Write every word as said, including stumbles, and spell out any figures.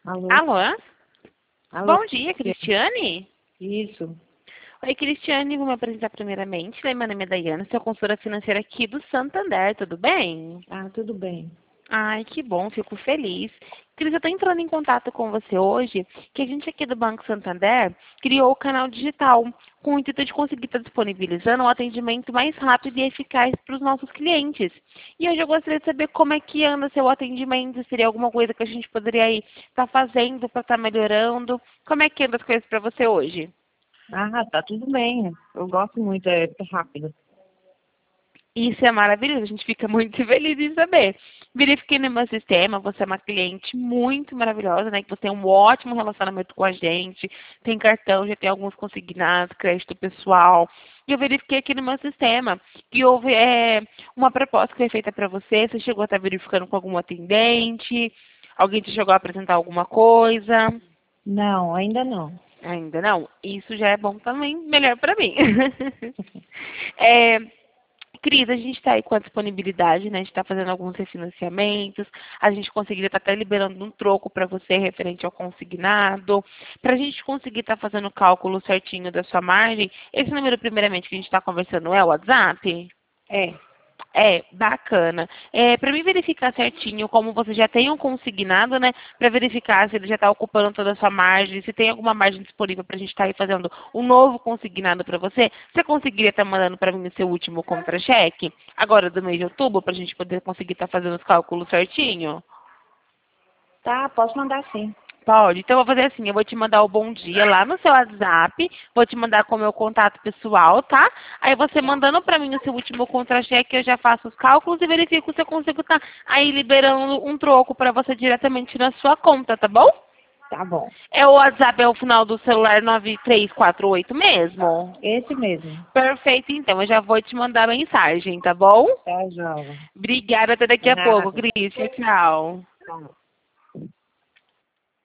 Alô? Alô? Alô? Bom dia, Cristiane? Isso. Oi, Cristiane, vou me apresentar primeiramente. Meu nome é Daiane, sou consultora financeira aqui do Santander, tudo bem? Ah, tudo bem. Ai, que bom, fico feliz. Cris, eu estou entrando em contato com você hoje, que a gente aqui do Banco Santander criou o canal digital, com o intuito de conseguir estar disponibilizando um atendimento mais rápido e eficaz para os nossos clientes. E hoje eu gostaria de saber como é que anda seu atendimento, se teria alguma coisa que a gente poderia estar fazendo para estar melhorando. Como é que anda as coisas para você hoje? Ah, tá tudo bem. Eu gosto muito, é rápido. Isso é maravilhoso, a gente fica muito feliz em saber. Verifiquei no meu sistema, você é uma cliente muito maravilhosa, né? Que você tem um ótimo relacionamento com a gente, tem cartão, já tem alguns consignados, crédito pessoal. E eu verifiquei aqui no meu sistema que houve é, uma proposta que foi feita para você, você chegou a estar verificando com algum atendente, alguém te chegou a apresentar alguma coisa. Não, ainda não. Ainda não? Isso já é bom também, melhor para mim. é, Cris, a gente está aí com a disponibilidade, né? A gente está fazendo alguns refinanciamentos, a gente conseguiria estar até liberando um troco para você referente ao consignado. Para a gente conseguir estar fazendo o cálculo certinho da sua margem, esse número, primeiramente, que a gente está conversando é o WhatsApp? É, É, bacana. É, para mim verificar certinho como você já tem um consignado, né? Para verificar se ele já está ocupando toda a sua margem, se tem alguma margem disponível para a gente estar aí fazendo um novo consignado para você. Você conseguiria estar mandando para mim o seu último contra-cheque, agora do mês de outubro, para a gente poder conseguir estar fazendo os cálculos certinho? tá, posso mandar sim. Pode. Então, eu vou fazer assim, eu vou te mandar o bom dia lá no seu WhatsApp, vou te mandar com o meu contato pessoal, tá? Aí você mandando pra mim o seu último contra-cheque, eu já faço os cálculos e verifico se eu consigo estar aí liberando um troco pra você diretamente na sua conta, tá bom? Tá bom. É o WhatsApp, é o final do celular nove três quatro oito mesmo? Esse mesmo. Perfeito, então, eu já vou te mandar a mensagem, tá bom? Tá, João. Obrigada, até daqui De a pouco, nada. Cris. Tchau. Tá.